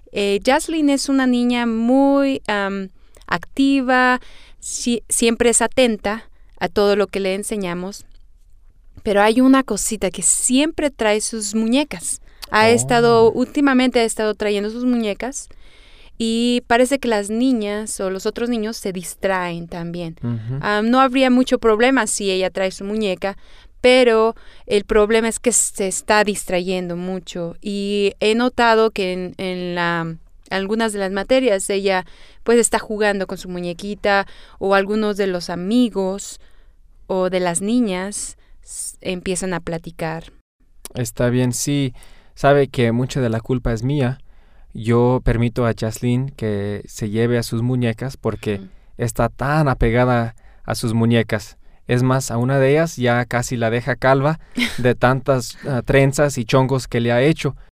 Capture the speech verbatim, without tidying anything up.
Eh, Jaslyn es una niña muy um, activa, si, siempre es atenta a todo lo que le enseñamos, pero hay una cosita que siempre trae sus muñecas. Ha Oh. estado, últimamente ha estado trayendo sus muñecas y parece que las niñas o los otros niños se distraen también. Uh-huh. Um, no habría mucho problema si ella trae su muñeca, pero el problema es que se está distrayendo mucho y he notado que en, en la, algunas de las materias ella pues está jugando con su muñequita o algunos de los amigos o de las niñas s- empiezan a platicar. Está bien, sí. Sabe que mucha de la culpa es mía. Yo permito a Jaslyn que se lleve a sus muñecas porque Ujú. está tan apegada a sus muñecas. Es más, a una de ellas ya casi la deja calva de tantas uh, trenzas y chongos que le ha hecho.